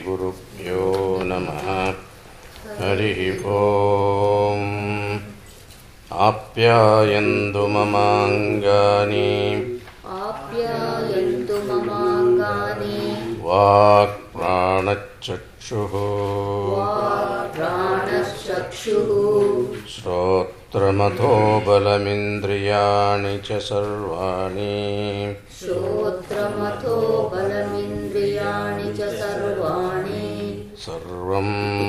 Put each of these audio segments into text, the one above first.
श्रीगुरुभ्यो नमः। हरिः ओम्। आप्यायन्तु ममाङ्गानि वाक्प्राणचक्षुः श्रोत्रमथो बलमिन्द्रियाणि च सर्वाणि सर्वं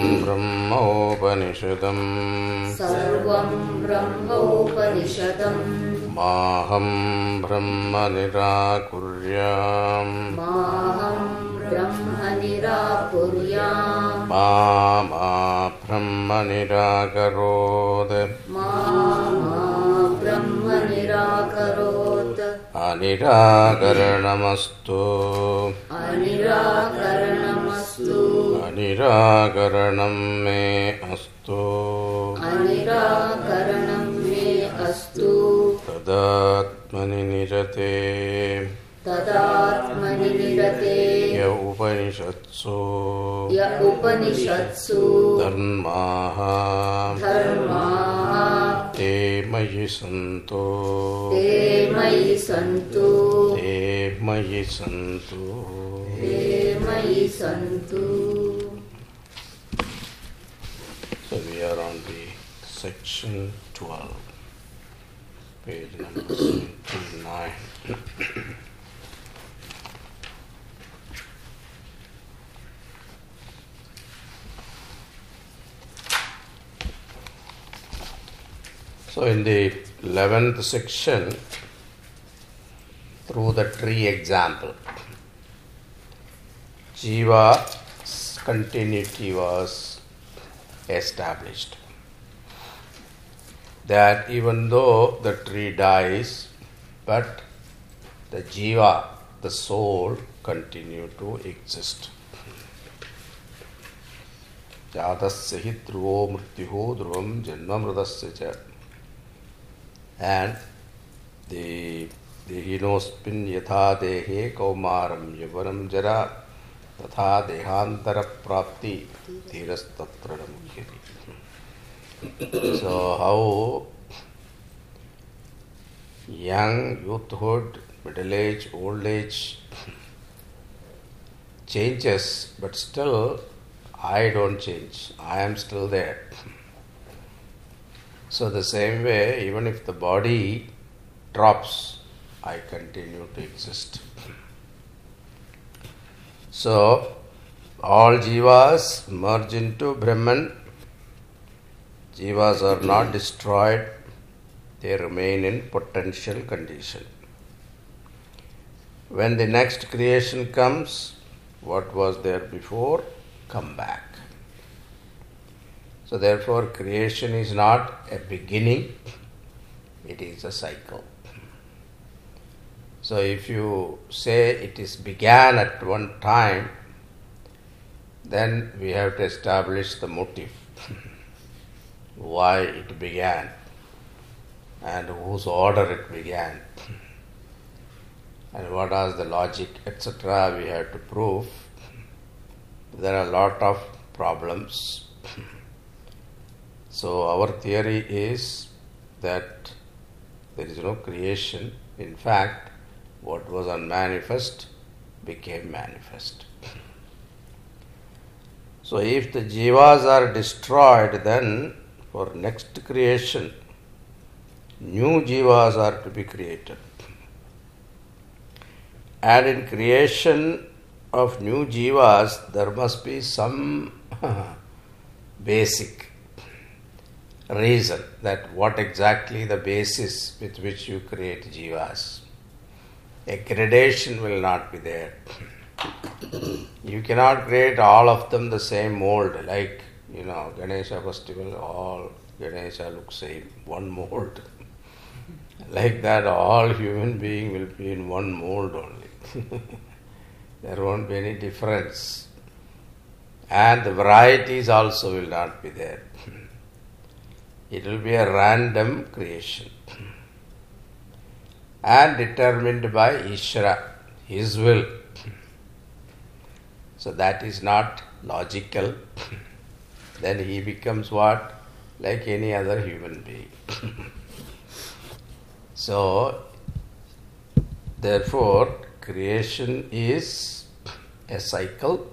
ब्रह्मोपनिषदम् माहं ब्रह्म निराकुर्याम् मा ब्रह्म निराकरोत् अनिराकरणमस्तु अनिराकरणं मे अस्तु तदात्मनि निरते य उपनिषत्सु धर्माः ते मयि सन्तु So we are on the section 12, page number 79. So in the 11th section, through the tree example, Jiva's continuity was established. That even though the tree dies, but the Jiva, the soul, continue to exist. Jatasya hi dhruvo mrityuho dhruvam janma mridasya cha. And the hinospin yatha dehe kaumaram yavanam jara tatha dehantara prapti dhirastatra namuhyati. So how young, youthhood, middle age, old age changes, but still I don't change. I am still there. So the same way, even if the body drops, I continue to exist. So all jivas merge into Brahman. Jivas are not destroyed, they remain in potential condition. When the next creation comes, what was there before, come back. So therefore creation is not a beginning, it is a cycle. So if you say it is began at one time, then we have to establish the motive. Why it began and whose order it began and what was the logic, etc. we have to prove. There are a lot of problems. So our theory is that there is no creation. In fact, what was unmanifest became manifest. So if the jivas are destroyed, then for next creation, new jivas are to be created. And in creation of new jivas, there must be some basic reason that what exactly the basis with which you create jivas. A gradation will not be there. You cannot create all of them the same mold, like, Ganesha festival, all Ganesha looks same, one mold. Like that, all human being will be in one mold only. There won't be any difference. And the varieties also will not be there. It will be a random creation. And determined by Ishvara, his will. So that is not logical. Then he becomes what? Like any other human being. So, therefore, creation is a cycle.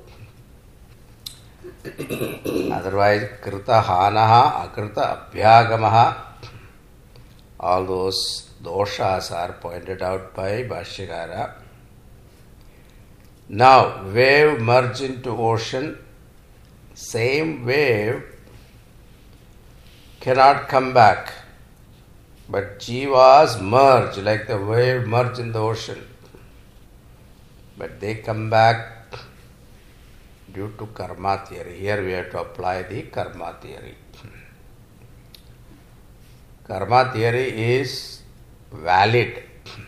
Otherwise, krita hanaha, akrita abhyagamaha, all those doshas are pointed out by Bhashyakara. Now, wave merge into ocean, same wave cannot come back. But jivas merge, like the wave merge in the ocean. But they come back due to karma theory. Here we have to apply the karma theory. Karma theory is valid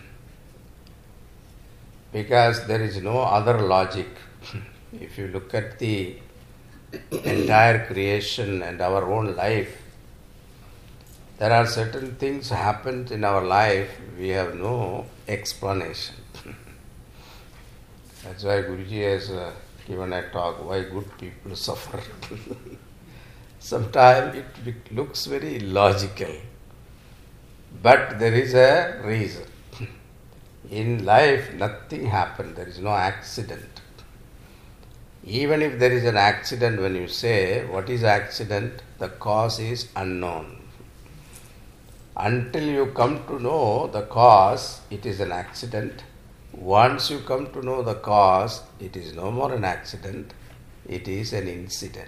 because there is no other logic. If you look at the entire creation and our own life, there are certain things happened in our life, we have no explanation. That's why Guruji has given a talk, why good people suffer. Sometimes it looks very illogical, but there is a reason. In life, nothing happened, there is no accident. Even if there is an accident, when you say, what is accident? The cause is unknown. Until you come to know the cause, it is an accident. Once you come to know the cause, it is no more an accident, it is an incident.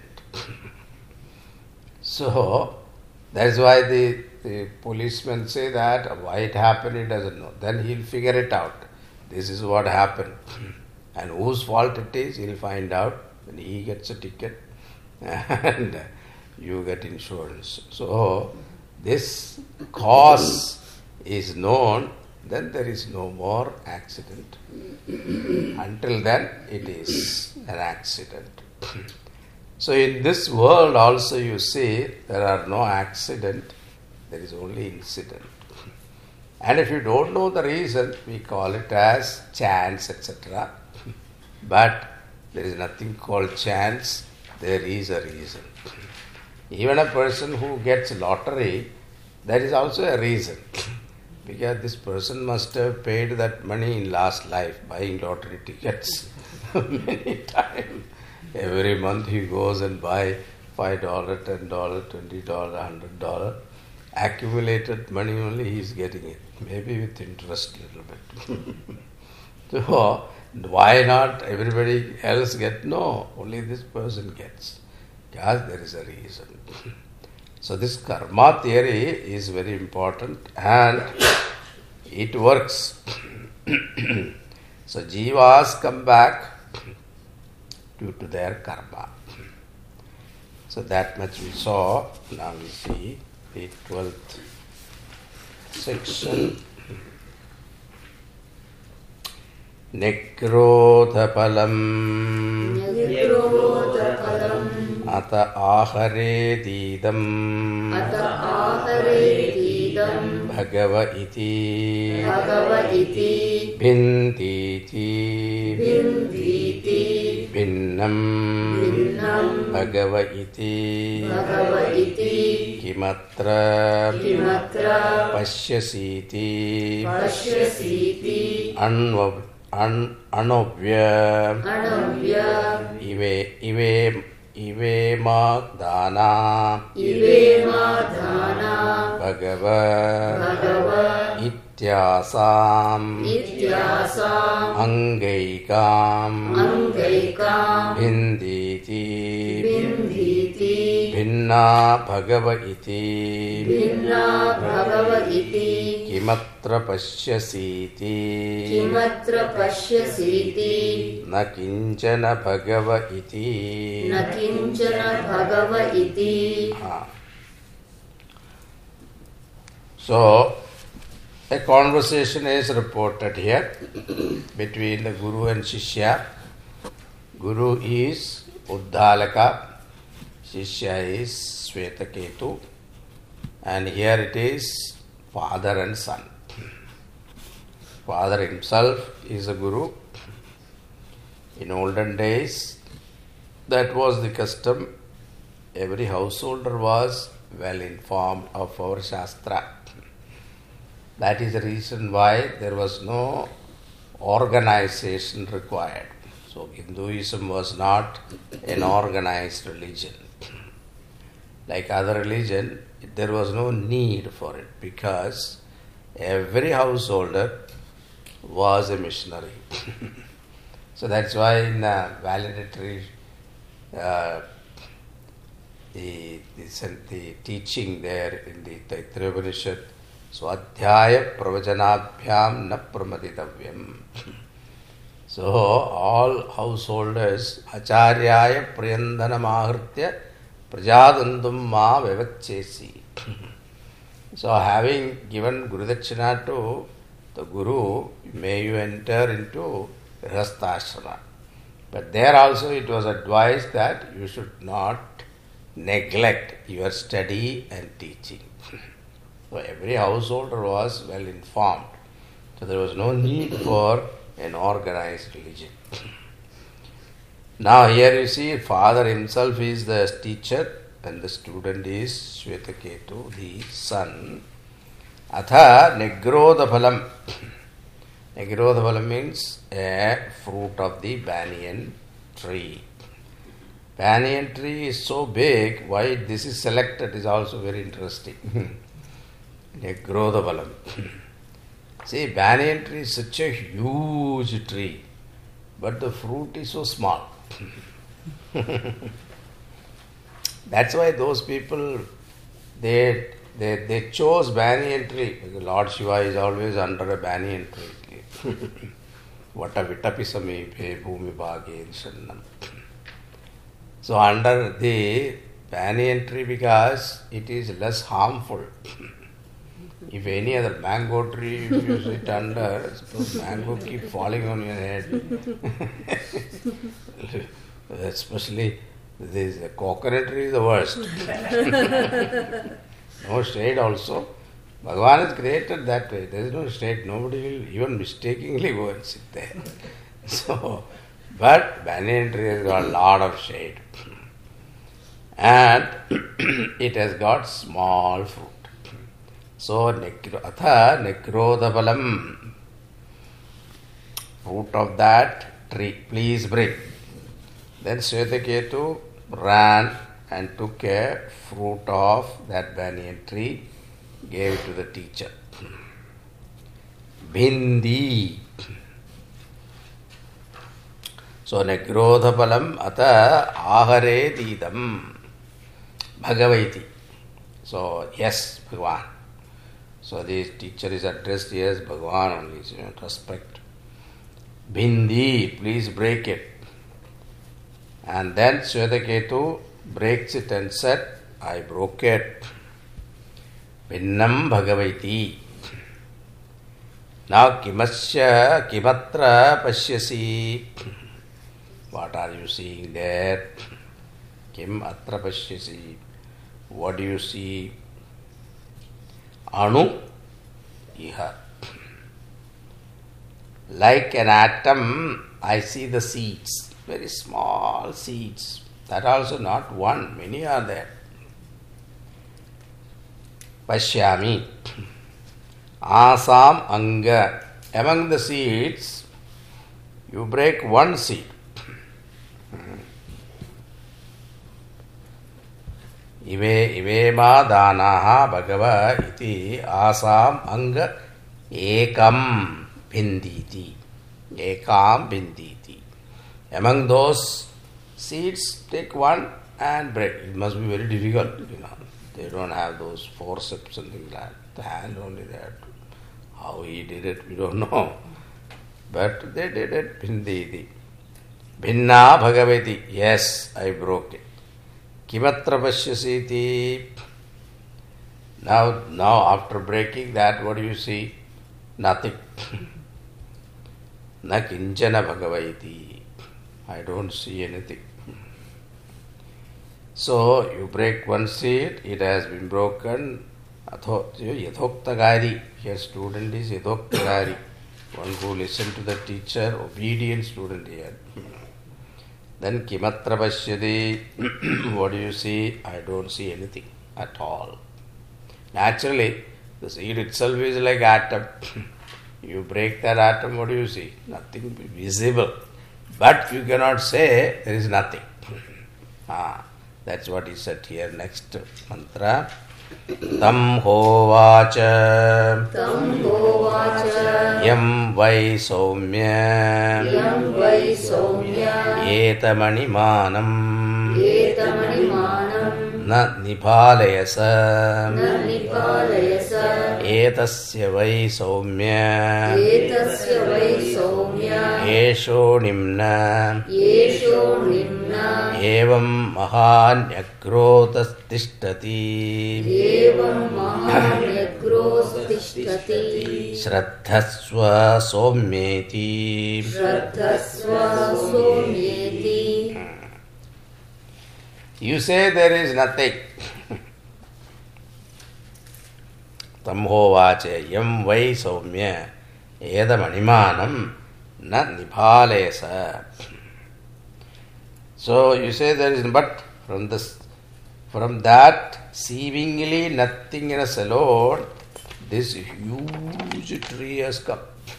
So, that's why the policemen say that why it happened, he doesn't know. Then he'll figure it out. This is what happened. And whose fault it is, he'll find out. Then he gets a ticket and you get insurance. So, this cause is known, then there is no more accident. Until then, it is an accident. So in this world also you see, there are no accident, there is only incident. And if you don't know the reason, we call it as chance, etc. But there is nothing called chance, there is a reason. Even a person who gets lottery, there is also a reason. Because this person must have paid that money in last life, buying lottery tickets many times. Every month he goes and buy $5, $10, $20, $100. Accumulated money only he is getting it. Maybe with interest a little bit. So, why not everybody else get? No, only this person gets. Because there is a reason. So this karma theory is very important and it works. So jivas come back due to their karma. So that much we saw. Now we see the 12th section. Nekrodhapalam Ata aharedidam Bhagava iti Bhintiti Bhinnam Bhagava iti Kimatra Pashyasiti Anobhya Ivema Dana Bhagava Ityasam Angaikam Bhinditi Bhinna Bhagava iti Kimatra Pashyasiti Na kinchana Bhagava iti So, a conversation is reported here between the Guru and Shishya. Guru is Uddalaka, Shishya is Swetaketu, and here it is father and son. Father himself is a Guru. In olden days, that was the custom. Every householder was well informed of our Shastra. That is the reason why there was no organization required. So Hinduism was not an organized religion. Like other religion, there was no need for it because every householder was a missionary. So that's why in valedictory, the teaching there in the Taittiriya Upanishad, Swadhyaya Pravajanabhyam na pramaditavyam. So all householders, Acharyaya Priyandana Mahritya Prajadandum Ma Vevachesi. So having given Gurudakshina to the Guru, may you enter into Grihastha. But there also it was advised that you should not neglect your study and teaching. So every householder was well informed. So there was no need for an organized religion. Now here you see father himself is the teacher and the student is Shvetaketu, the son. Atha negrodaphalam. Negrodaphalam means a fruit of the banyan tree. Banyan tree is so big, why this is selected is also very interesting. Negrodaphalam. See, banyan tree is such a huge tree, but the fruit is so small. That's why those people, they chose banyan tree. Lord Shiva is always under a banyan tree. Vata vitapisami pe bhumi bhage shannam. So under the banyan tree, because it is less harmful. If any other mango tree, if you sit under, suppose mango keep falling on your head. Especially this coconut tree is the worst. No shade also. Bhagavan has created that way. There is no shade. Nobody will even mistakenly go and sit there. So, but banyan tree has got a lot of shade. And it has got small fruit. So, atha nekrodaphalam, fruit of that tree, please bring. Then Shvetaketu ran and took a fruit of that banyan tree, gave it to the teacher. Bhindi. So, nekrodaphalam atha ahare didam bhagavati. So, yes, Bhagavan. So, this teacher is addressed as Bhagavan only, so respect. Bhindi, please break it. And then Shvetaketu breaks it and said, I broke it. Bhinnam bhagavati. Now, kimasya kimatra pashyasi. What are you seeing there? Kim atra pashyasi. What do you see? Anu iha. Like an atom, I see the seeds. Very small seeds. That also not one, many are there. Pashyami. Asam anga. Among the seeds, you break one seed. Ivema danaha bhagava iti asam anga ekam binditi. Ekam binditi. Among those seeds, take one and break. It must be very difficult, They don't have those forceps and things like that. The hand only there. How he did it, we don't know. But they did it. Binditi. Bhinna bhagavati. Yes, I broke it. Kimatra pashyasiti. Now after breaking that, what do you see? Nothing. Na kinchana bhagavati. I don't see anything. So, you break one seed, it has been broken. Yathoktagari. Here student is Yathoktagari. One who listens to the teacher, obedient student here. Then Kimatra Pashyati, what do you see? I don't see anything at all. Naturally, the seed itself is like atom. You break that atom, what do you see? Nothing visible. But you cannot say there is nothing. That's what he said here. Next mantra. Tam hovacha yam vai soumya etamanimanam na nipalayasa etasya vai soumya esho nimna evam mahanyakrotas tishtati Shraddhasva somyeti. You say there is nothing. Tamho vache yam vai soumya edam animanam na niphalesa. So you say there is, but from that seemingly nothingness alone, this huge tree has come.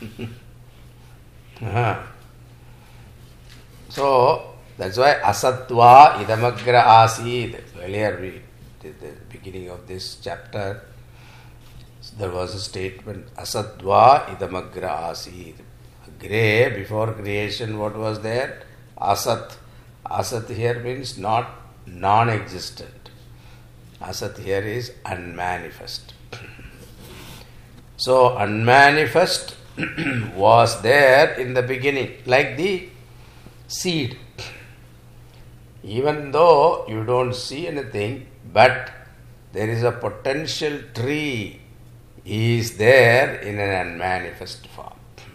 So that's why asatva idamagra asid. Earlier we did the beginning of this chapter. There was a statement asatva idamagra asid. Agre, before creation, what was there? Asat. Asat here means not non-existent. Asat here is unmanifest. So unmanifest was there in the beginning, like the seed. Even though you don't see anything, but there is a potential tree is there in an unmanifest form.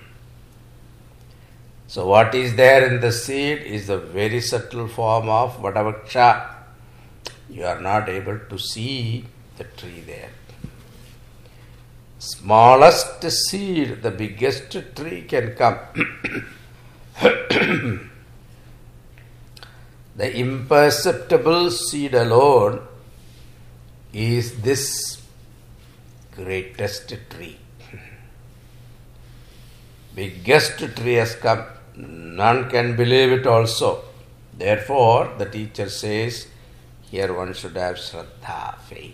So what is there in the seed is the very subtle form of Vadavaksha. You are not able to see the tree there. Smallest seed, the biggest tree can come. The imperceptible seed alone is this greatest tree. Biggest tree has come. None can believe it also. Therefore, the teacher says, here one should have Shraddha, faith.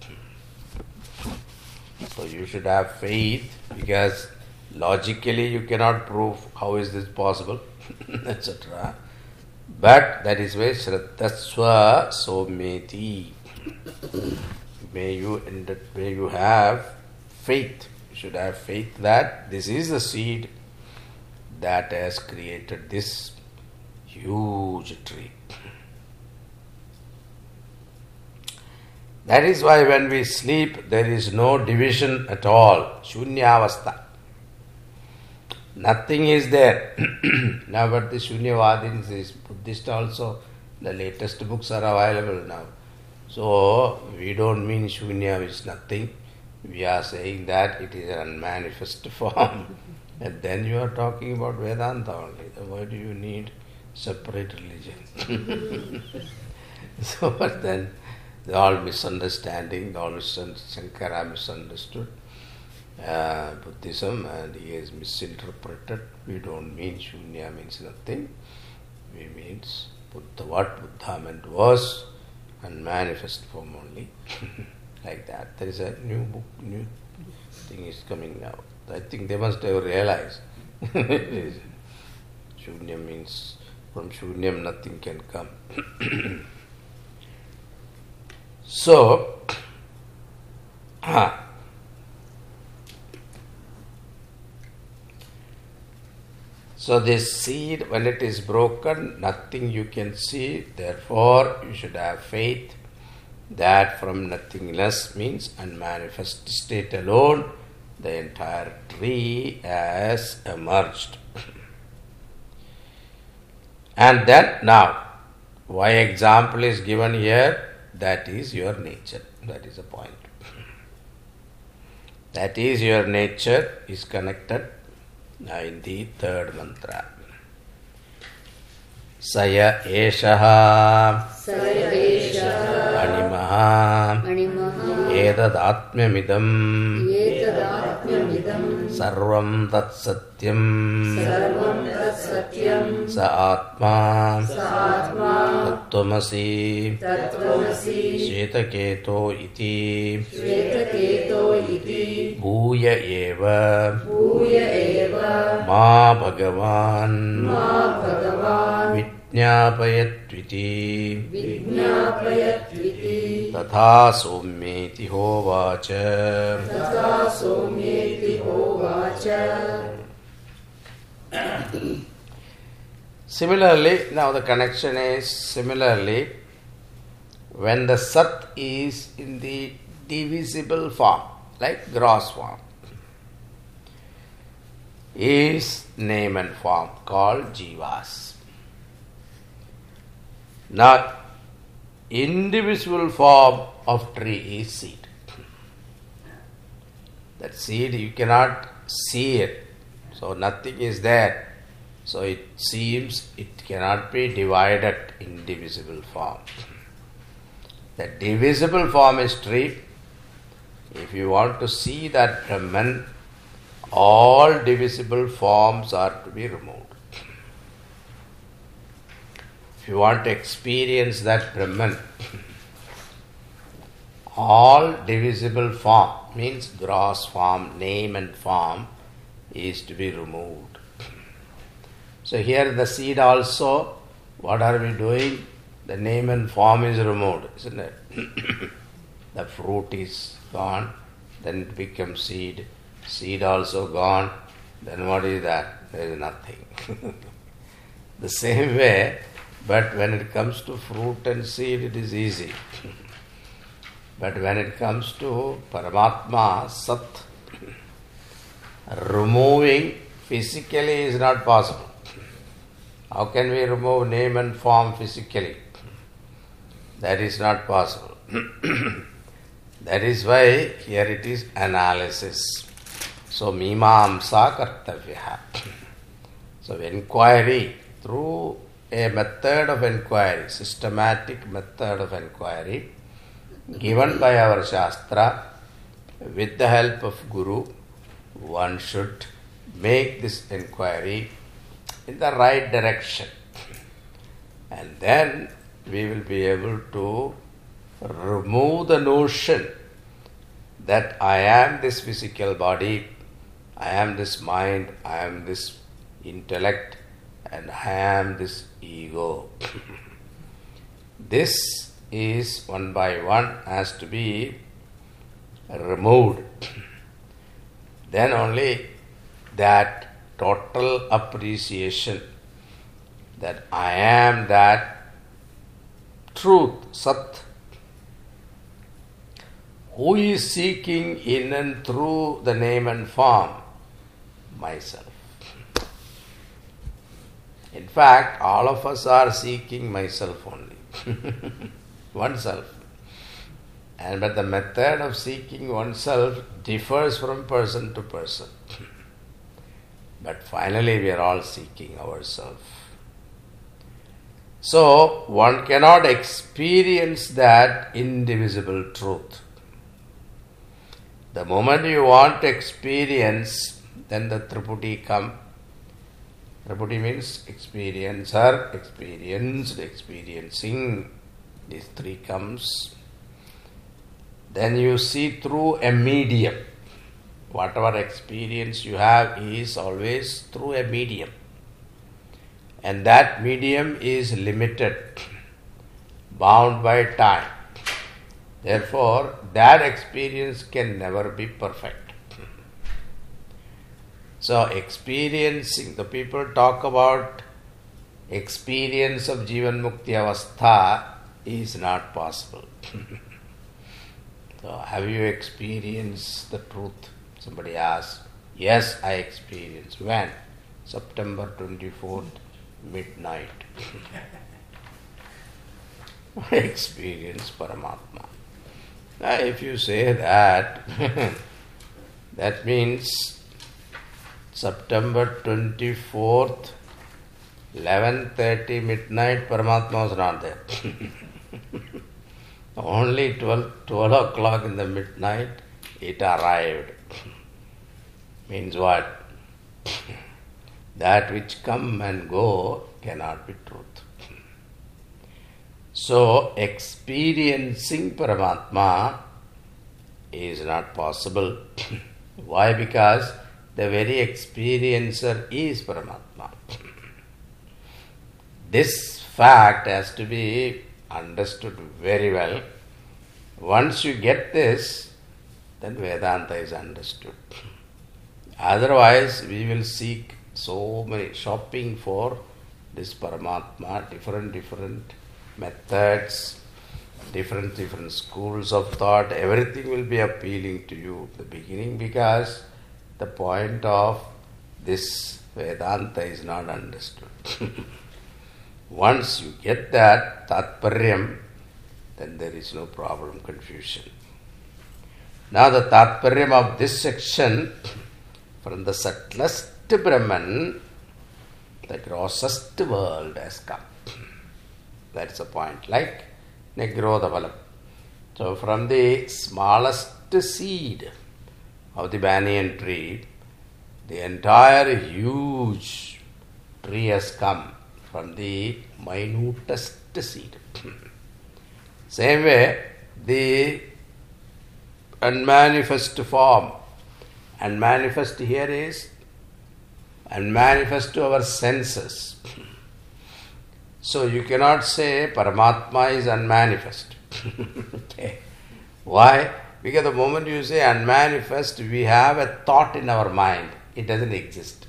So you should have faith, because logically you cannot prove how is this possible, etc. But that is why Shraddhasva someti. May you have faith. You should have faith that this is the seed that has created this huge tree. That is why when we sleep, there is no division at all. Shunyavastha. Nothing is there. Now, but the Shunyavadins is Buddhist also. The latest books are available now. So, we don't mean Shunya is nothing. We are saying that it is an unmanifest form. And then you are talking about Vedanta only. Then why do you need separate religion? So, but then all misunderstanding, Shankara misunderstood Buddhism and he is misinterpreted. We don't mean Shunya means nothing. We means Buddha, what Buddha meant was unmanifest form only. Like that. There is a new book, new thing is coming now. I think they must have realized. Shunya means from Shunyam nothing can come. So, so this seed, when it is broken, nothing you can see. Therefore, you should have faith that from nothingness means unmanifest state alone, the entire tree has emerged. And then now, why example is given here? That is your nature. That is the point. That is your nature is connected now in the third mantra. Saya Eshaha Animaha Edadatmyamidam Sarvam Tat Satyam Sa Atma Tattvamasi Shetaketo Iti Bhuya Eva Ma Bhagavan Vijñāpayatviti Tatha Somyeti Hovacha. Similarly, now the connection is similarly when the Sat is in the divisible form, like gross form, is name and form called Jivas. Now, indivisible form of tree is seed. That seed you cannot see it, so nothing is there. So it seems it cannot be divided in divisible form. The divisible form is tree. If you want to see that Brahman, all divisible forms are to be removed. If you want to experience that Brahman, all divisible form, means gross form, name and form, is to be removed. So here the seed also, what are we doing? The name and form is removed, isn't it? The fruit is gone, then it becomes seed. Seed also gone, then what is that? There is nothing. The same way, but when it comes to fruit and seed, it is easy. But when it comes to Paramatma, Sat, removing physically is not possible. How can we remove name and form physically? That is not possible. That is why here it is analysis. So, Mimamsa Kartavya. So, inquiry, through a method of inquiry, systematic method of inquiry, given by our Shastra, with the help of Guru, one should make this inquiry in the right direction. And then we will be able to remove the notion that I am this physical body, I am this mind, I am this intellect, and I am this ego. This is one by one has to be removed. Then only that total appreciation that I am that truth, Sat, who is seeking in and through the name and form? Myself. In fact, all of us are seeking myself only. Oneself. But the method of seeking oneself differs from person to person. But finally we are all seeking ourselves. So, one cannot experience that indivisible truth. The moment you want to experience, then the Triputi come. Triputi means experiencer, experienced, experiencing. These three comes. Then you see through a medium. Whatever experience you have is always through a medium. And that medium is limited, bound by time. Therefore, that experience can never be perfect. So, experiencing, the people talk about experience of Jivan Mukti Avastha is not possible. So, have you experienced the truth? Somebody asks. Yes, I experienced. When? September 24th, midnight. I experienced Paramatma. Now, if you say that, that means September 24th 11:30 midnight, Paramatma was not there. Only 12 o'clock in the midnight, it arrived. Means what? That which come and go cannot be truth. So, experiencing Paramatma is not possible. Why? Because the very experiencer is Paramatma. This fact has to be understood very well. Once you get this, then Vedanta is understood. Otherwise, we will seek so many shopping for this Paramatma, different methods, different schools of thought. Everything will be appealing to you at the beginning because the point of this Vedanta is not understood. Once you get that Tatparyam, then there is no problem, confusion. Now the Tatparyam of this section, from the subtlest Brahman, the grossest world has come. That's the point. Like Nigrodha Balam. So from the smallest seed of the banyan tree, the entire huge tree has come from the minutest seed. Same way, the unmanifest form, unmanifest here is unmanifest to our senses. So you cannot say Paramatma is unmanifest. Okay. Why? Because the moment you say unmanifest, we have a thought in our mind. It doesn't exist.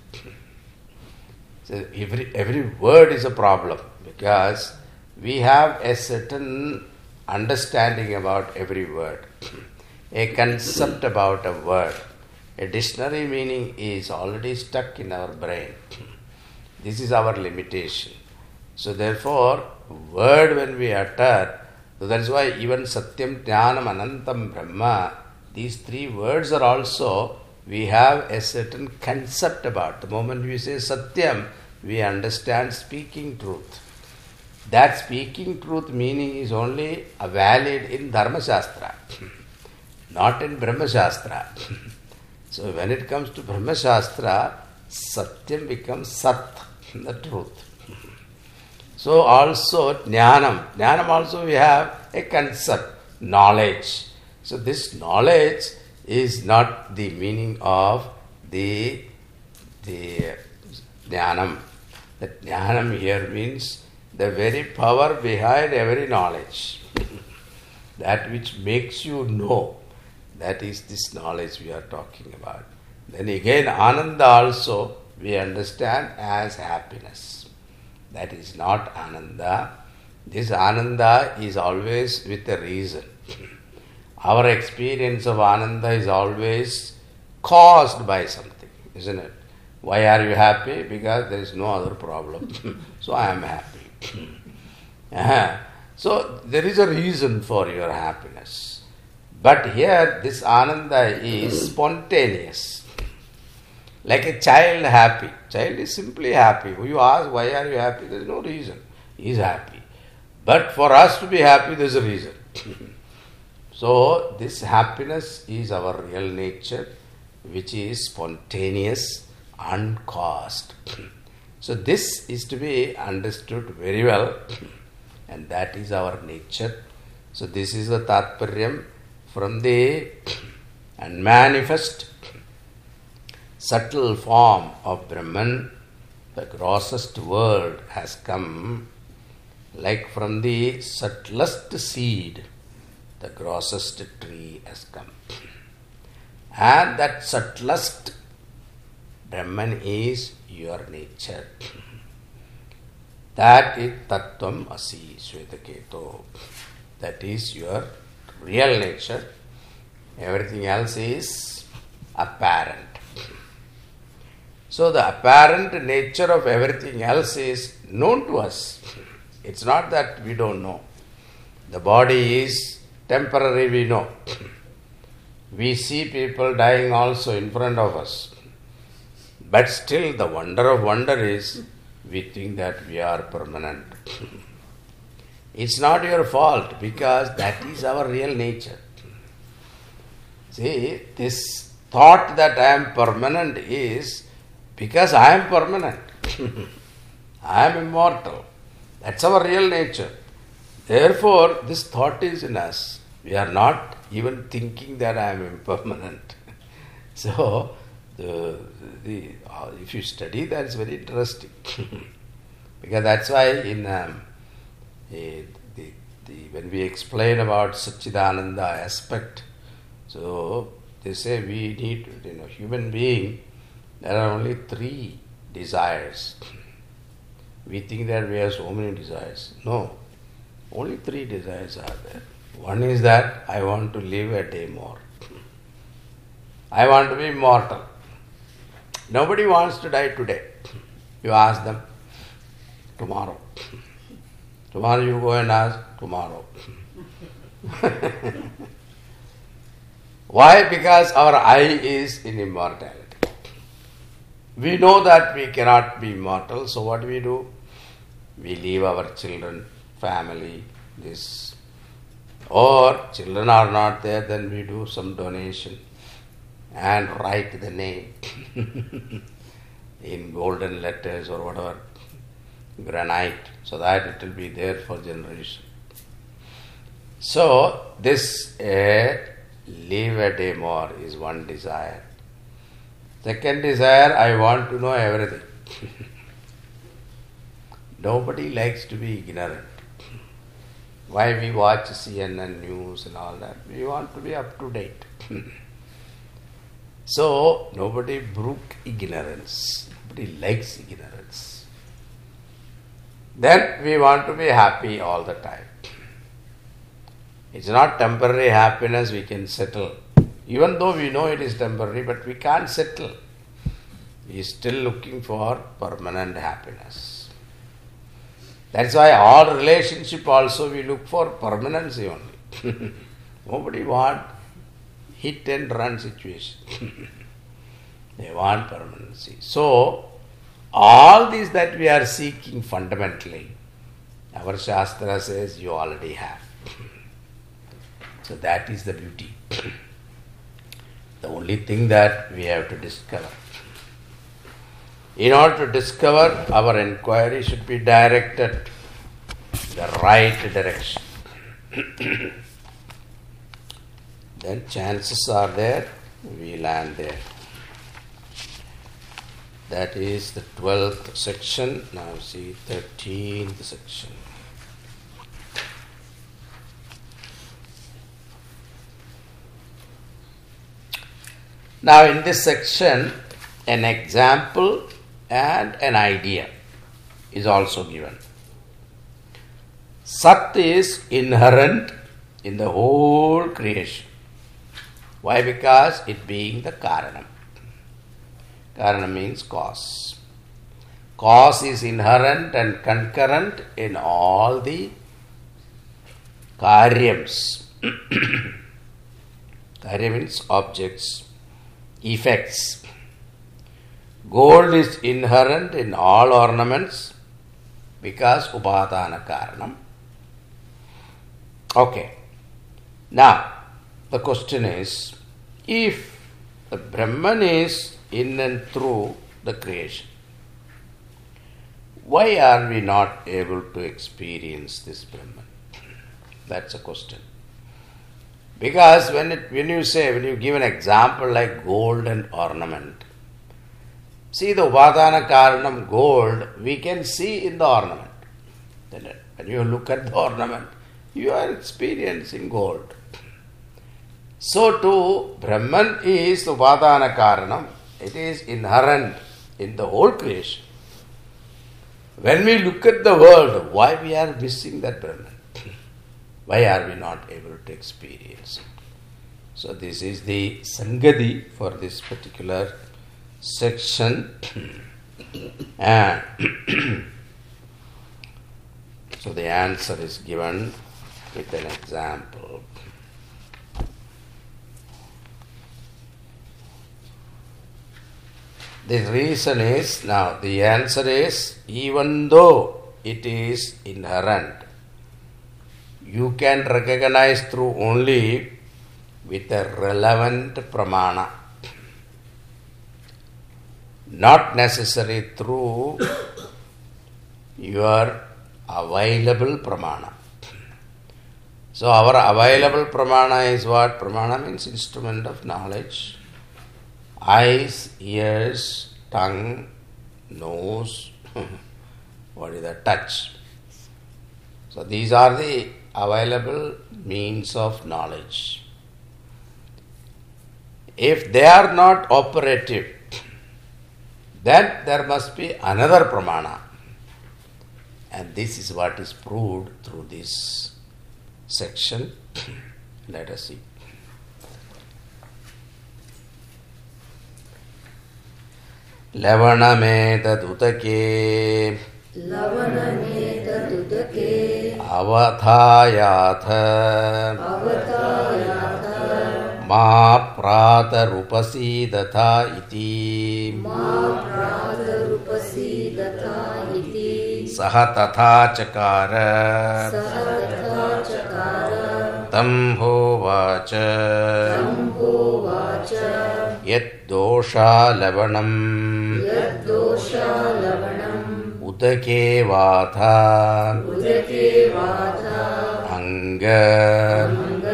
So every word is a problem because we have a certain understanding about every word, a concept about a word. A dictionary meaning is already stuck in our brain. This is our limitation. So therefore, word when we utter, so that is why even Satyam, Jnanam, Anantam, Brahma, these three words are also, we have a certain concept about. The moment we say Satyam, we understand speaking truth. That speaking truth meaning is only valid in Dharma Shastra, not in Brahma Shastra. So when it comes to Brahma Shastra, Satyam becomes Sat, the truth. So also Jnanam. Jnanam also we have a concept, knowledge. So this knowledge is not the meaning of the Jnanam. The Jnanam here means the very power behind every knowledge. That which makes you know. That is this knowledge we are talking about. Then again, Ananda also we understand as happiness. That is not Ananda. This Ananda is always with a reason. Our experience of Ananda is always caused by something, isn't it? Why are you happy? Because there is no other problem. So I am happy. So there is a reason for your happiness. But here this Ananda is spontaneous. Like a child happy. Child is simply happy. You ask, why are you happy? There is no reason. He is happy. But for us to be happy, there is a reason. So this happiness is our real nature, which is spontaneous, uncaused. So this is to be understood very well, and that is our nature. So this is the Tatparyam from the unmanifest subtle form of Brahman, the grossest world has come, like from the subtlest seed, the grossest tree has come. And that subtlest Brahman is your nature. That is Tattvam Asi Shvetaketo. That is your real nature. Everything else is apparent. So the apparent nature of everything else is known to us. It's not that we don't know. The body is temporary, we know. We see people dying also in front of us. But still the wonder of wonder is, we think that we are permanent. It's not your fault because that is our real nature. See, this thought that I am permanent is because I am permanent. I am immortal. That's our real nature. Therefore, this thought is in us. We are not even thinking that I am impermanent. So, if you study, that's very interesting. Because that's why when we explain about Satchidananda aspect, so they say we need, human being, there are only 3 desires. We think that we have so many desires. No, only 3 desires are there. One is that I want to live a day more. I want to be immortal. Nobody wants to die today. You ask them, tomorrow. Tomorrow you go and ask, tomorrow. Why? Because our eye is in immortality. We know that we cannot be immortal, so what do? We leave our children, family, this. Or children are not there, then we do some donation and write the name in golden letters or whatever, granite, so that it will be there for generation. So, this live a day more is one desire. Second desire, I want to know everything. Nobody likes to be ignorant. Why we watch CNN news and all that? We want to be up to date. So, nobody brook ignorance. Nobody likes ignorance. Then we want to be happy all the time. It's not temporary happiness we can settle. Even though we know it is temporary, but we can't settle. We are still looking for permanent happiness. That's why all relationship also we look for permanency only. Nobody want hit and run situation. They want permanency. So, all these that we are seeking fundamentally, our Shastra says you already have. So that is the beauty. The only thing that we have to discover. In order to discover, our inquiry should be directed in the right direction. Then chances are there, we land there. That is the 12th section. Now see 13th section. Now in this section, an example and an idea is also given. Sat is inherent in the whole creation. Why? Because it being the Karanam. Karanam means cause. Cause is inherent and concurrent in all the Karyams. Karya means objects, effects. Gold is inherent in all ornaments because Upadana Karanam. Okay. Now, the question is, if the Brahman is in and through the creation, why are we not able to experience this Brahman? That's a question. Because when you give an example like gold and ornament, see the Upadana Karanam gold, we can see in the ornament. When you look at the ornament, you are experiencing gold. So too, Brahman is the Upadana Karanam. It is inherent in the whole creation. When we look at the world, why we are missing that Brahman? Why are we not able to experience it? So this is the Sangati for this particular section. And so the answer is given with an example. The reason is, now the answer is, even though it is inherent, you can recognize through only with a relevant pramana, not necessary through your available pramana. So our available pramana is what? Pramana means instrument of knowledge. Eyes, ears, tongue, nose, what is that? Touch. So these are the available means of knowledge. If they are not operative, then there must be another pramana. And this is what is proved through this section. Let us see. Lavanametadutake avatayatha ma pratarupasidata iti saha tatha chakara tam hovacha yat dosha lavanam udake vatha anga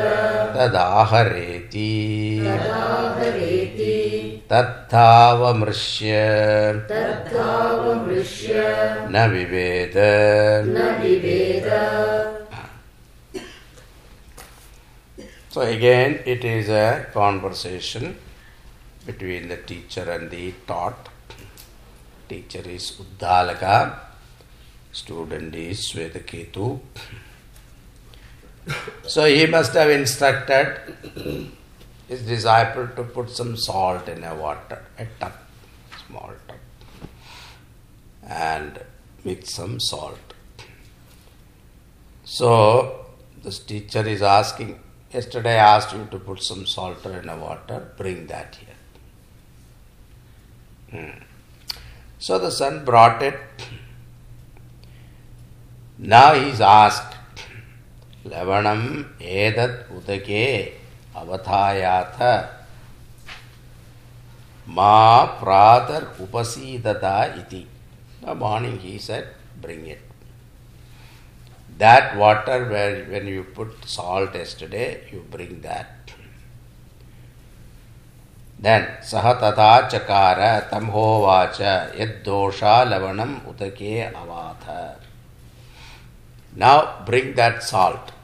tadahareti tatthavamrishya na viveda. So again, it is a conversation between the teacher and the taught. Teacher is Uddalaka, student is Swetaketu. So he must have instructed his disciple to put some salt in a water, a tub, small tub, and mix some salt. So this teacher is asking, yesterday I asked you to put some salt in a water, bring that here. So the son brought it. Now he is asked, Lavanam edat udake avathayatha ma pratar upasidata iti. The morning he said, bring it. That water where when you put salt yesterday, you bring that. Then saha tatha chakara tam hovacha yad dosha lavanam udake avatha. Now bring that salt.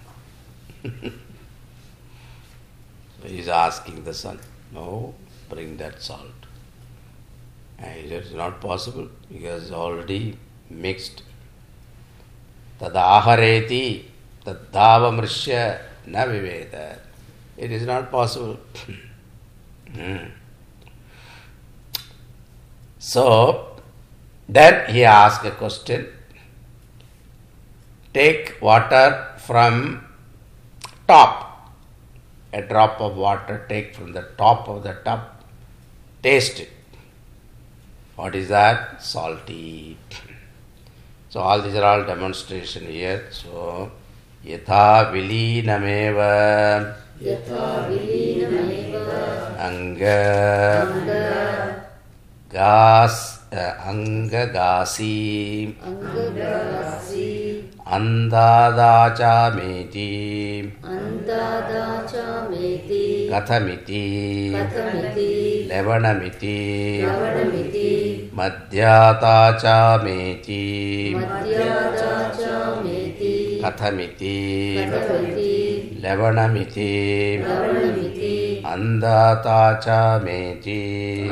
So he is asking the son, no, bring that salt. And he said, it's not possible because it's already mixed. Tadahareti taddhavamrishya na viveda. It is not possible. So, then he asked a question. Take water from top, a drop of water, take from the top of the tub, taste it. What is that? Salty. So all these are all demonstration here. So, yatha vilinameva anga gasi andadacha meti kathamiti levanamiti madhyatacha meti kathamiti levanamiti andatacha meti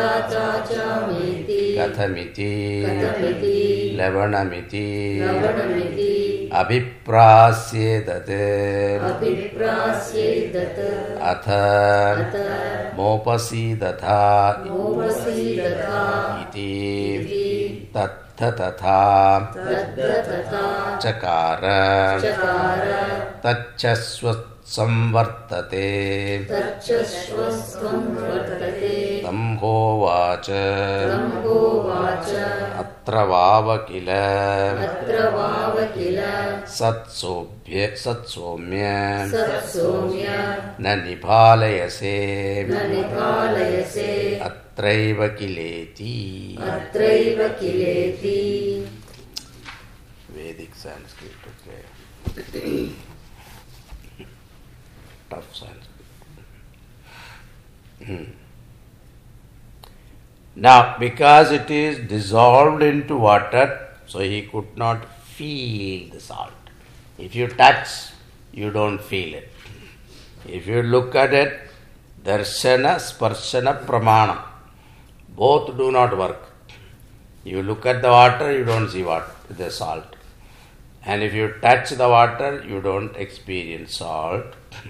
kathamiti levanamiti abhiprasyedat atha mopasidatha iti tatha chakara tachasvat samvartate ब्रह्मोवाच अत्र वाव किल सत्सौम्य न निभालयसे अत्रैव किलेति. Vedic Sanskrit, okay. Tough Sanskrit. Now, because it is dissolved into water, so he could not feel the salt. If you touch, you don't feel it. If you look at it, darshana, sparshana, pramana, both do not work. You look at the water, you don't see the salt. And if you touch the water, you don't experience salt.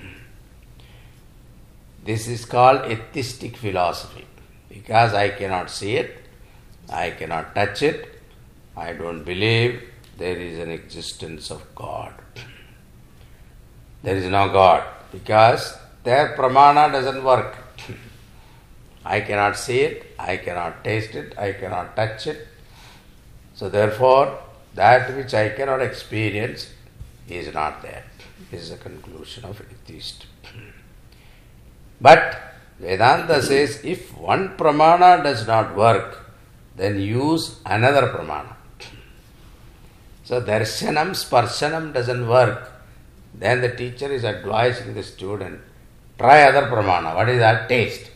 This is called atheistic philosophy. Because I cannot see it, I cannot touch it, I don't believe there is an existence of God. There is no God. Because their pramana doesn't work. I cannot see it, I cannot taste it, I cannot touch it. So therefore, that which I cannot experience is not there. This is the conclusion of atheist. But Vedanta says if one pramana does not work, then use another pramana. So darshanam, sparshanam doesn't work. Then the teacher is advising the student, try other pramana. What is that? Taste.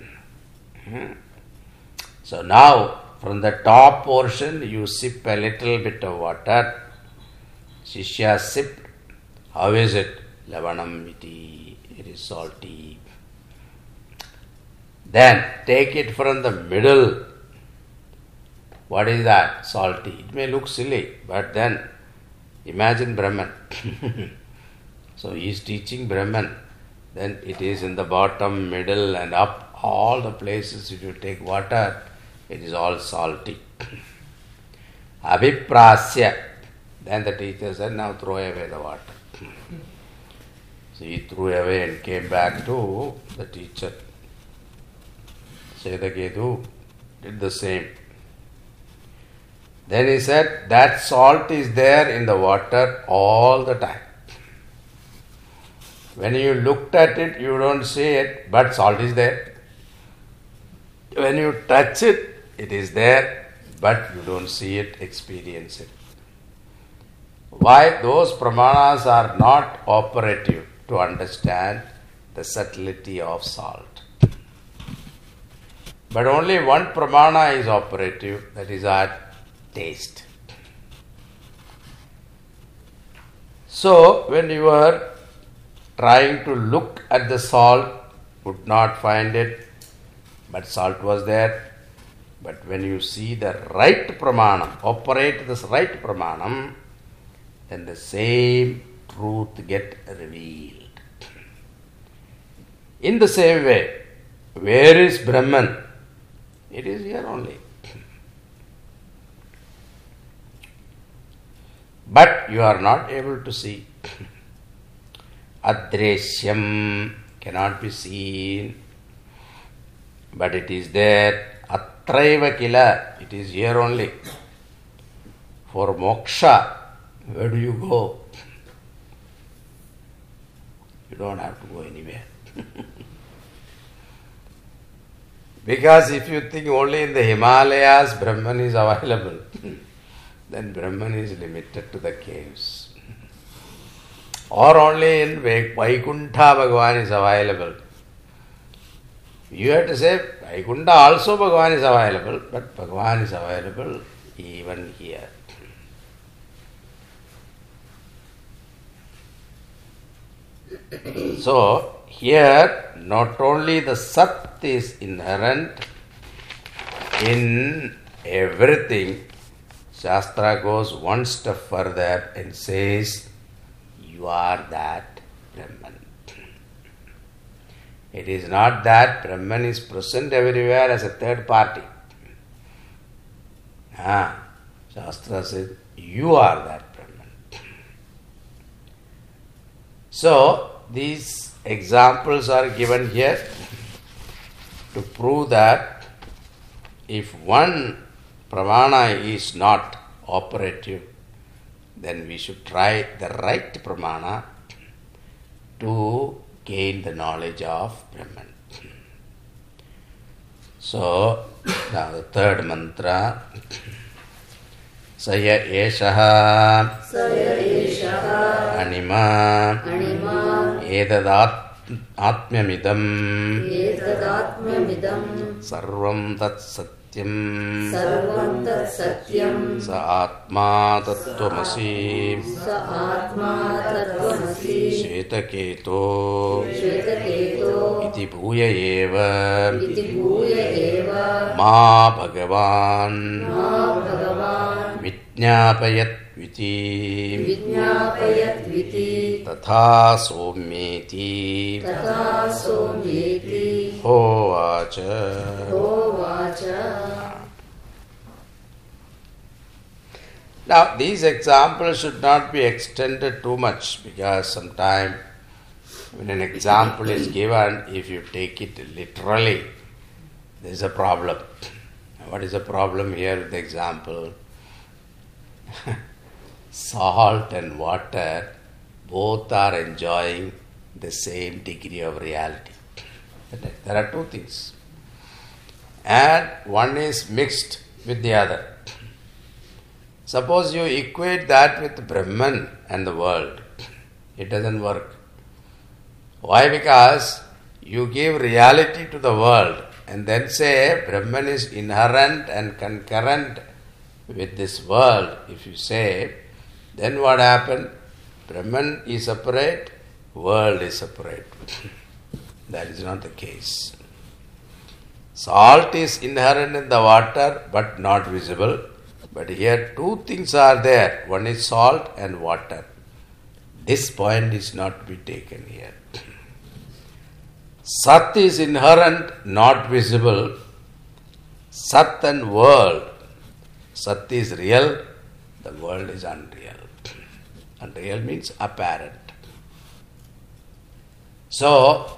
So now, from the top portion, you sip a little bit of water. Shishya sipped. How is it? Lavanam iti. It is salty. Then take it from the middle. What is that? Salty. It may look silly, but then imagine Brahman. So he is teaching Brahman. Then it is in the bottom, middle and up. All the places if you take water, it is all salty. Abhiprasya. Then the teacher said, now throw away the water. So he threw away and came back to the teacher. Sedaketu did the same. Then he said, that salt is there in the water all the time. When you looked at it, you don't see it, but salt is there. When you touch it, it is there, but you don't see it, experience it. Why? Those pramanas are not operative to understand the subtlety of salt. But only one pramana is operative, that is our taste. So, when you are trying to look at the salt, would not find it, but salt was there. But when you see the right pramanam, operate this right pramanam, then the same truth get revealed. In the same way, where is Brahman? It is here only. But you are not able to see. Adreshyam cannot be seen. But it is there. Atraiva kila, it is here only. For moksha, where do you go? You don't have to go anywhere. Because if you think only in the Himalayas Brahman is available, then Brahman is limited to the caves. Or only in Vaikuntha Bhagavan is available. You have to say Vaikuntha also Bhagavan is available, but Bhagavan is available even here. So, here not only the Sat is inherent in everything, Shastra goes one step further and says, you are that Brahman. It is not that Brahman is present everywhere as a third party. Shastra says, you are that Brahman. So, these examples are given here to prove that if one pramana is not operative, then we should try the right pramana to gain the knowledge of Brahman. So, now the third mantra. Saya eshaha anima edadat atmyamidam sarvam tat satyam sa atma tattvamasi shvetaketo iti bhuya eva ma bhagavan Vijñāpayat viti tatha someti hovacha. Now, these examples should not be extended too much, because sometimes when an example is given, if you take it literally, there is a problem. What is the problem here with the example? Salt and water both are enjoying the same degree of reality. There are two things. And one is mixed with the other. Suppose you equate that with Brahman and the world. It doesn't work. Why? Because you give reality to the world and then say Brahman is inherent and concurrent with this world. If you say, then what happened? Brahman is separate, world is separate. That is not the case. Salt is inherent in the water but not visible. But here two things are there. One is salt and water. This point is not to be taken here. Sat is inherent, not visible. Sat and world. Sat is real, the world is unreal. Unreal means apparent. So,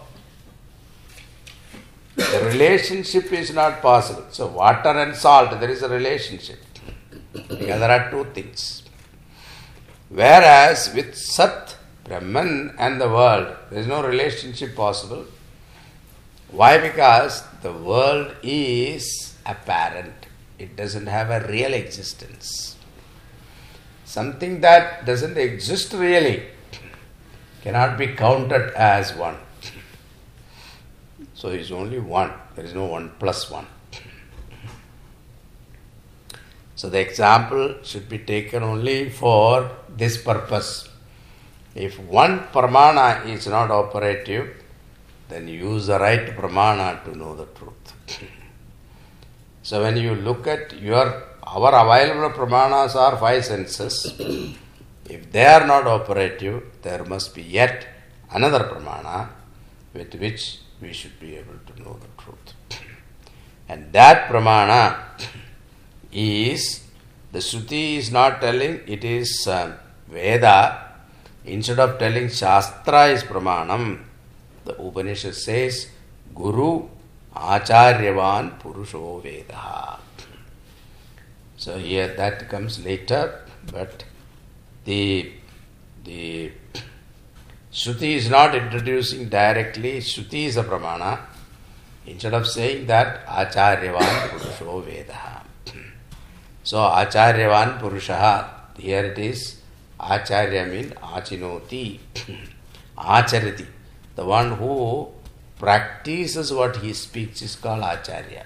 the relationship is not possible. So, water and salt, there is a relationship. Because there are two things. Whereas with Sat, Brahman and the world, there is no relationship possible. Why? Because the world is apparent. It doesn't have a real existence. Something that doesn't exist really cannot be counted as one. So it's only one. There is no 1 plus 1. So the example should be taken only for this purpose. If one pramana is not operative, then use the right pramana to know the truth. So when you look at our available pramanas are 5 senses. If they are not operative, there must be yet another pramana with which we should be able to know the truth. And that pramana is, the Shruti is not telling, it is Veda. Instead of telling Shastra is pramanam, the Upanishad says Guru Acharyavan Purusho Vedaha. So here that comes later, but the Shruti is not introducing directly. Shruti is a pramana. Instead of saying that Acharyavan Purusho Vedaha. So Acharyavan Purushaha, here it is Acharya means Achinoti, Acharati. The one who practices what he speaks is called Acharya.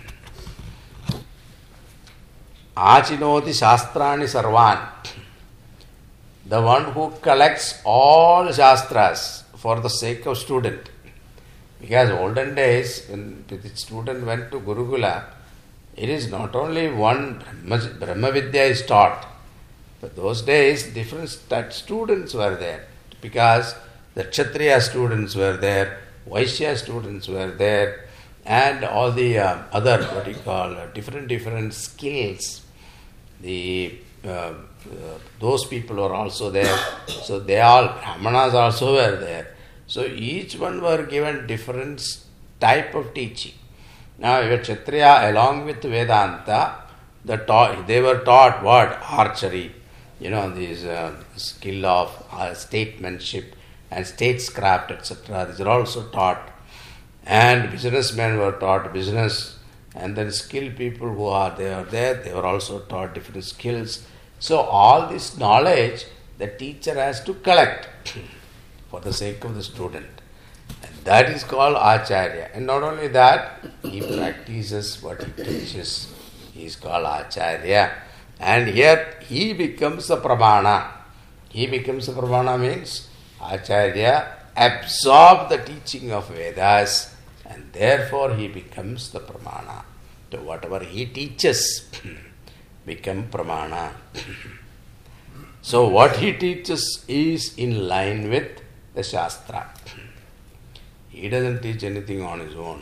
Achinoti Shastrani Sarvan. The one who collects all Shastras for the sake of student. Because olden days, when the student went to Gurukula, it is not only one Brahma Vidya is taught, but those days different students were there. Because the Kshatriya students were there, Vaishya students were there, and all the other, different skills. Those people were also there. So they all, Brahmanas also were there. So each one were given different type of teaching. Now, your Kshatriya, along with Vedanta, they were taught what? Archery. These skill of statesmanship and statescraft, etc. These are also taught. And businessmen were taught business. And then skilled people who are there, they were also taught different skills. So all this knowledge, the teacher has to collect for the sake of the student. And that is called Acharya. And not only that, he practices what he teaches. He is called Acharya. And here he becomes the Pramana. He becomes the Pramana means Acharya absorbs the teaching of Vedas and therefore he becomes the Pramana. So whatever he teaches become Pramana. So what he teaches is in line with the Shastra. He doesn't teach anything on his own.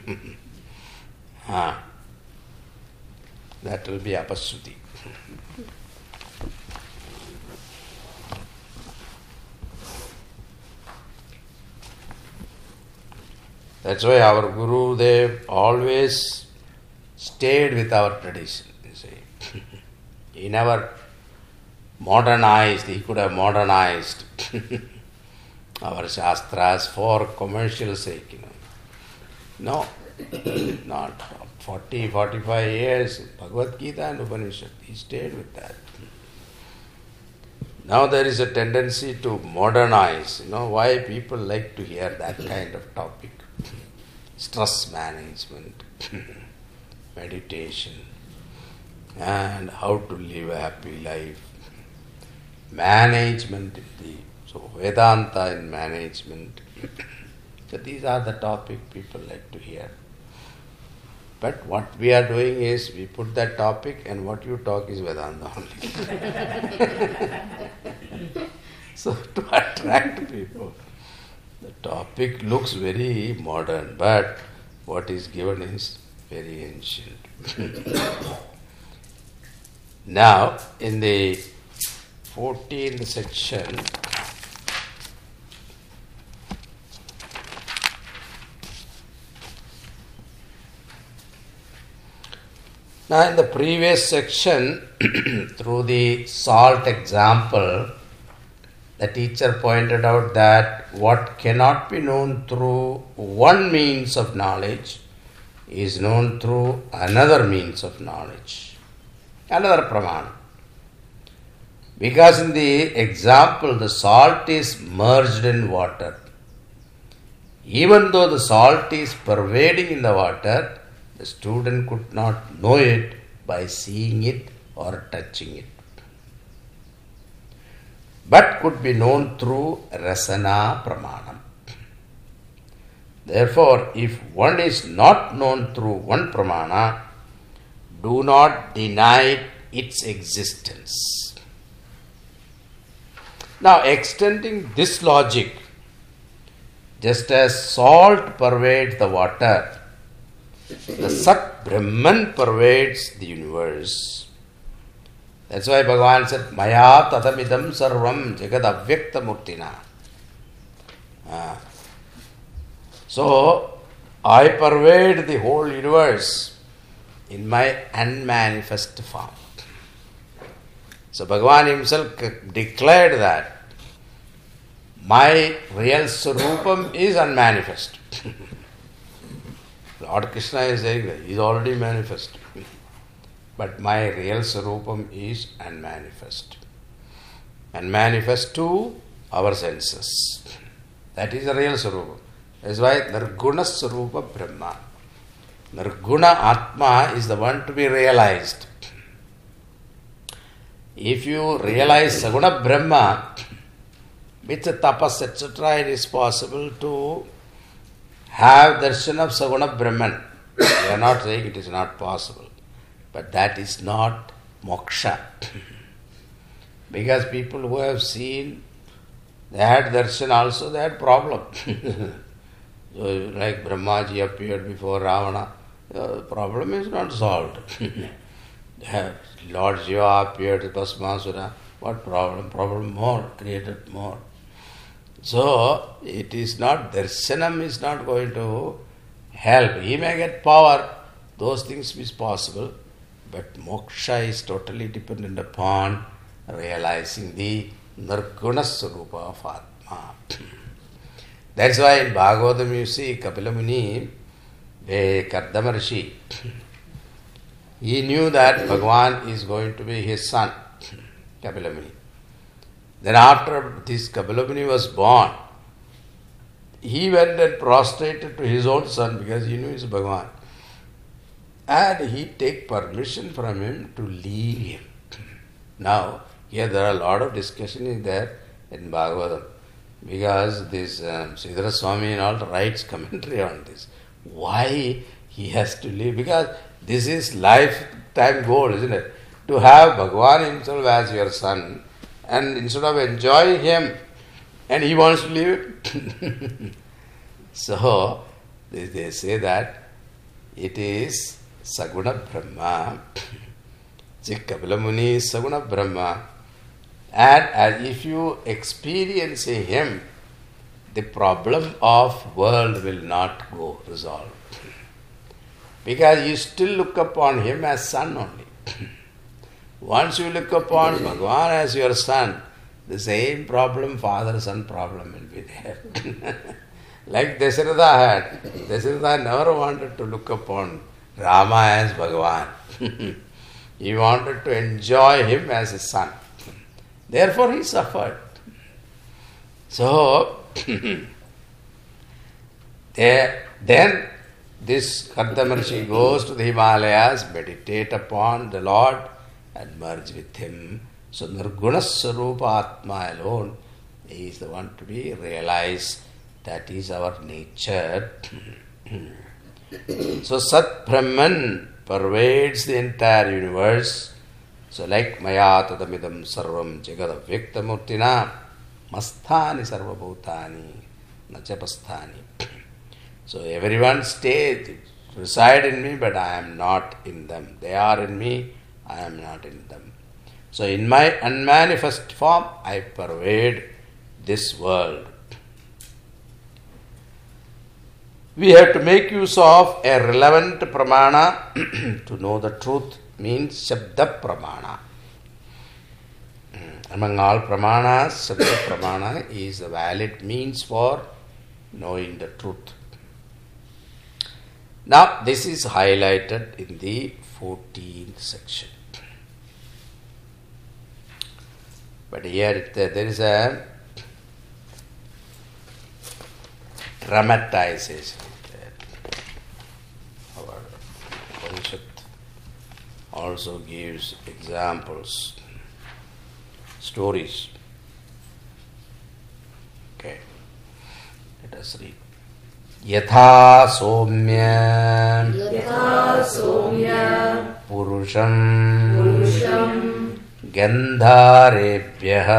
That will be apasuti. That's why our Guru, they always stayed with our tradition. You see. He never modernized. He could have modernized our Shastras for commercial sake. No, not 40, 45 years, Bhagavad Gita and Upanishad, he stayed with that. Now there is a tendency to modernize. Why people like to hear that kind of topic? Stress management, meditation, and how to live a happy life. Management indeed. So Vedanta in management. So these are the topics people like to hear. But what we are doing is we put that topic and what you talk is Vedanta only. So to attract people, the topic looks very modern, but what is given is very ancient. Now, in the 14th section, now in the previous section, through the salt example, the teacher pointed out that what cannot be known through one means of knowledge is known through another means of knowledge, another pramana. Because in the example, the salt is merged in water. Even though the salt is pervading in the water, the student could not know it by seeing it or touching it, but could be known through rasana pramanam. Therefore, if one is not known through one pramana, do not deny its existence. Now, extending this logic, just as salt pervades the water, the Sat Brahman pervades the universe. That's why Bhagavan said, Maya tatamidam sarvam jagad avyakta murtina. So, I pervade the whole universe in my unmanifest form. So, Bhagavan himself declared that my real Sarupam is unmanifest. Lord Krishna is saying that he is already manifest. But my real Sarupam is unmanifest. Unmanifest to our senses. That is the real Sarupam. That's why Nirguna Sarupa Brahma. Nirguna Atma is the one to be realized. If you realize Saguna Brahma, with tapas, etc., it is possible to have darshan of Saguna Brahman. We are not saying it is not possible. But that is not moksha. Because people who have seen, they had darshan also, they had problem. So like Brahmaji appeared before Ravana, the problem is not solved. Lord Shiva appeared to Bhasmasura, what problem? Problem more, created more. So it is not, darshanam is not going to help. He may get power, those things is possible, but moksha is totally dependent upon realizing the Nirguna Swarupa of Atma. That's why in Bhagavatam you see Kapila Muni, Kardama Rishi, he knew that Bhagavan is going to be his son, Kapila Muni. Then after this Kapila Muni was born, he went and prostrated to his own son because he knew he is Bhagavan. And he take permission from him to leave him. Now, here there are a lot of discussion in there in Bhagavatam because this Sridhara Swami and all writes commentary on this. Why he has to leave? Because this is lifetime goal, isn't it? To have Bhagavan himself as your son, and instead of enjoying him, and he wants to leave it. So, they say that it is Saguna Brahma. Kapila Muni is Saguna Brahma. And as if you experience him, the problem of world will not go resolved. Because you still look upon him as son only. Once you look upon Bhagavan as your son, the same problem, father-son problem will be there. Like Dasharatha had. Dasharatha never wanted to look upon Rama as Bhagavan. He wanted to enjoy him as a son. Therefore he suffered. So, then this Kardama Rishi goes to the Himalayas, meditate upon the Lord and merge with him. So Nirguna Swarupa Atma alone is the one to be realized. That is our nature. So Sat Brahman pervades the entire universe. So like Maya Tadamidam Sarvam Jagad Avyaktamurtina Masthani Sarva Bhutani Nachapasthani. So everyone reside in me, but I am not in them. They are in me, I am not in them. So in my unmanifest form, I pervade this world. We have to make use of a relevant pramana to know the truth, means Shabda pramana. Among all pramanas, Shabda pramana is the valid means for knowing the truth. Now, this is highlighted in the 14th section. But here there is a dramatization. Our Upanishad also gives examples, stories. Okay, let us read. Yatha somya purusham gandharebhyah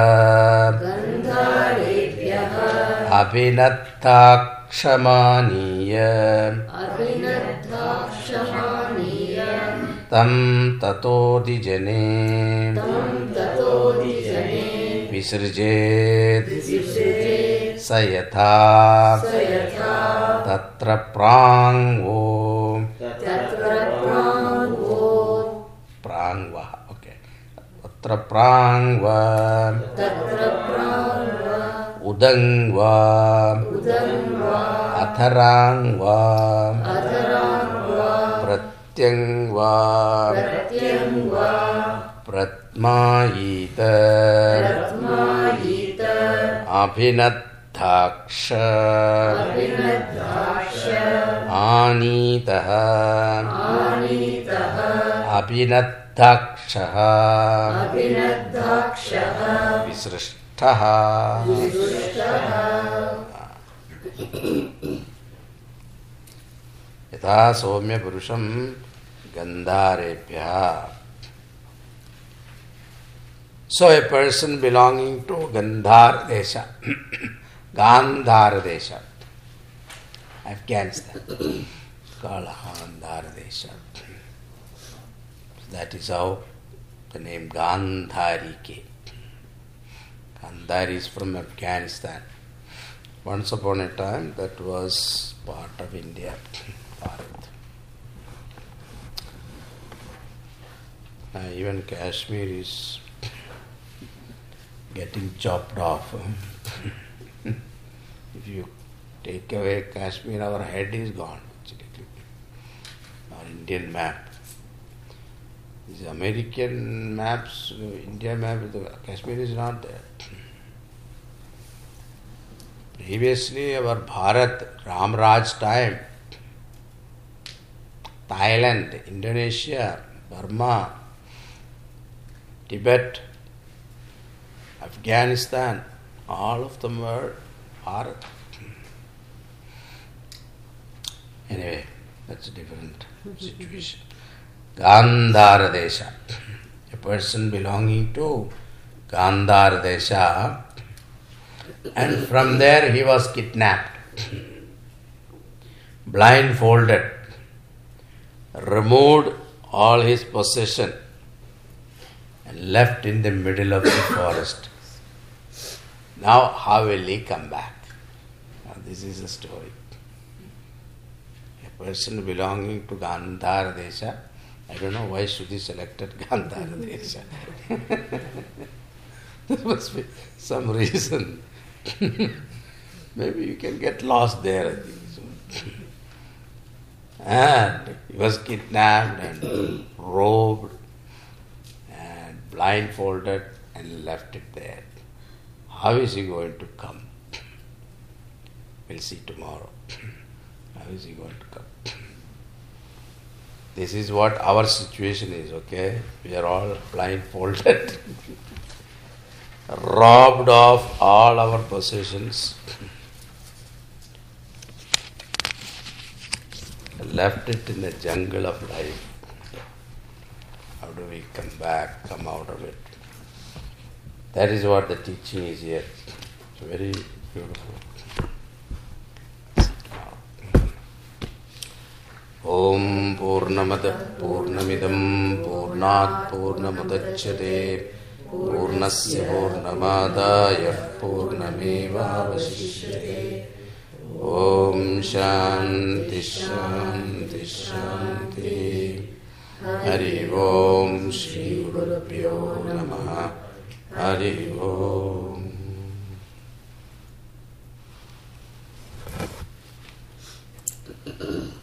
abhinattakshamaniya tam tatodi jane visirjet sayatha tatra prangvo prangva. Okay. Tatra prangva udangva atharangva pratyangva pratmayita abhinattaksha anitaha abhinattakshaha visrishtaha. Yatha somya purusham gandharebhyah. So a person belonging to Gandhar Desha, Gandhar Desha, Afghanistan, called Gandhar Desha. That is how the name Gandhari came. Gandhari is from Afghanistan. Once upon a time that was part of India. Bharat. Even Kashmir is getting chopped off. If you take away Kashmir, our head is gone. Our Indian map. These American maps, India map, Kashmir is not there. Previously, our Bharat, Ram Raj time, Thailand, Indonesia, Burma, Tibet, Afghanistan, all of them were Bharat. Anyway, that's a different situation. Gandhara Desha. A person belonging to Gandhara Desha, and from there he was kidnapped, blindfolded, removed all his possession and left in the middle of the forest. Now how will he come back? Now, this is the story. A person belonging to Gandhara Desha, I don't know why Shruti selected Gandhara Desha. There must be some reason. Maybe you can get lost there, I think so. And he was kidnapped and robed and blindfolded and left it there. How is he going to come? We'll see tomorrow. How is he going to come? This is what our situation is, okay? We are all blindfolded, robbed of all our possessions, left it in the jungle of life. How do we come back, come out of it? That is what the teaching is here. It's very beautiful. Om Purnamada Purnamidam Purnat Purnamudachyate Purnasya Purnamadaya Purnameva Vasishyate. Om Shanti Shanti Shanti. Hari Om Shri Gurubhyo Namaha. Hari Om.